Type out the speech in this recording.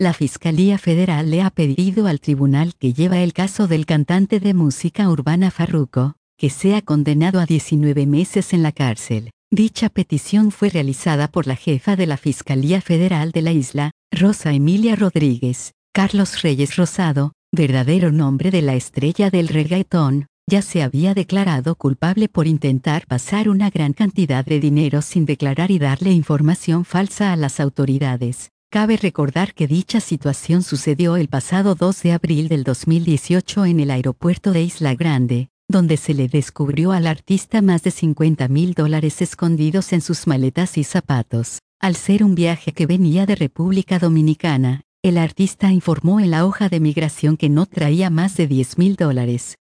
La Fiscalía Federal le ha pedido al tribunal que lleva el caso del cantante de música urbana Farruko, que sea condenado a 19 meses en la cárcel. Dicha petición fue realizada por la jefa de la Fiscalía Federal de la isla, Rosa Emilia Rodríguez. Carlos Reyes Rosado, verdadero nombre de la estrella del reggaetón, ya se había declarado culpable por intentar pasar una gran cantidad de dinero sin declarar y darle información falsa a las autoridades. Cabe recordar que dicha situación sucedió el pasado 2 de abril del 2018 en el aeropuerto de Isla Grande, donde se le descubrió al artista más de $50,000 escondidos en sus maletas y zapatos. Al ser un viaje que venía de República Dominicana, el artista informó en la hoja de migración que no traía más de $10,000.